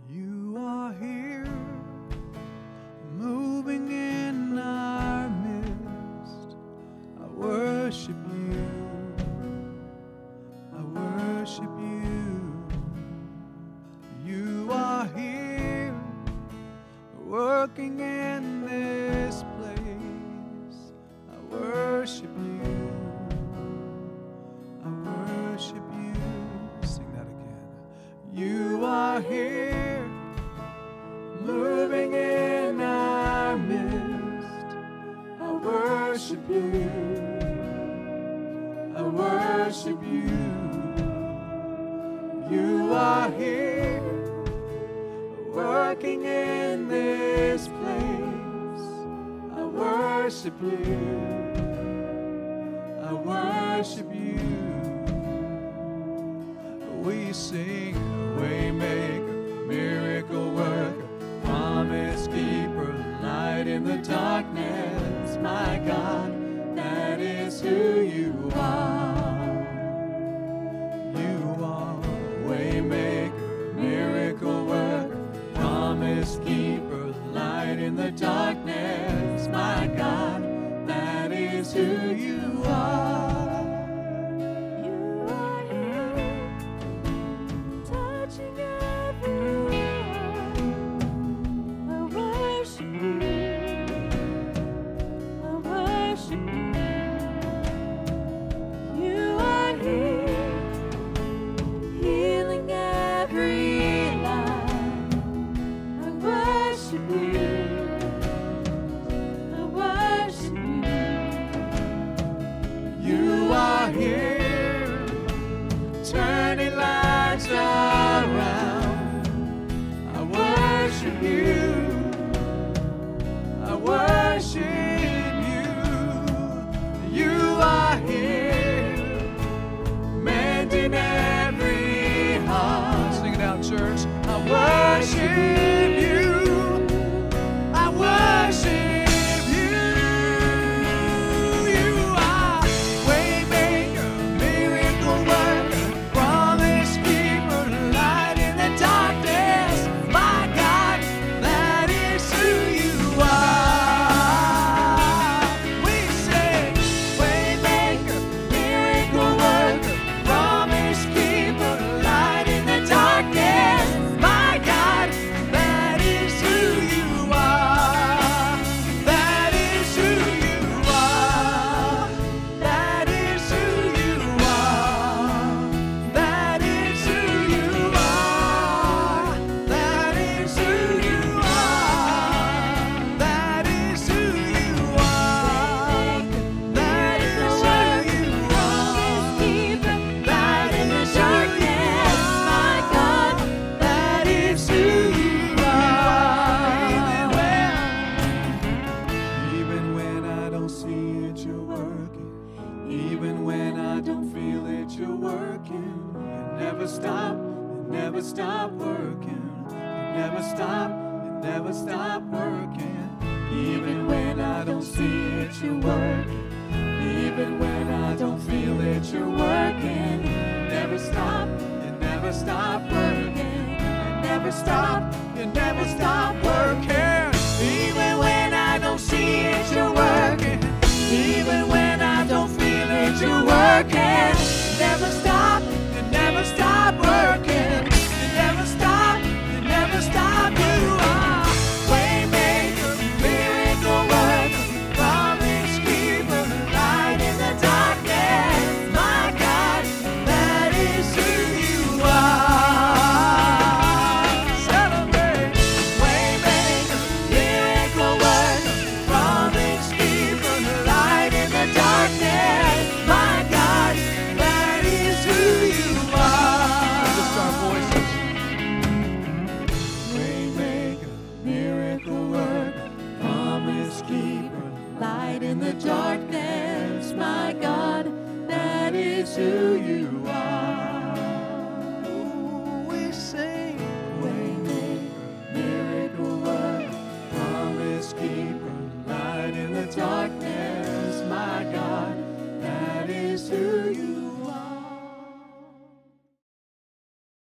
You are here, moving in our midst. I worship you. I worship you. You are here, working in this place. I worship you. I worship you. Sing that again. You are here, moving in our midst. I worship you. I worship you. You are here, working in this place. I worship you. I worship you. We sing, Waymaker, miracle worker, promise keeper, light in the darkness. My God, that is who you are. You are Waymaker, miracle worker, promise keeper, light in the darkness. My God, that is who you are. Who you are. We sing.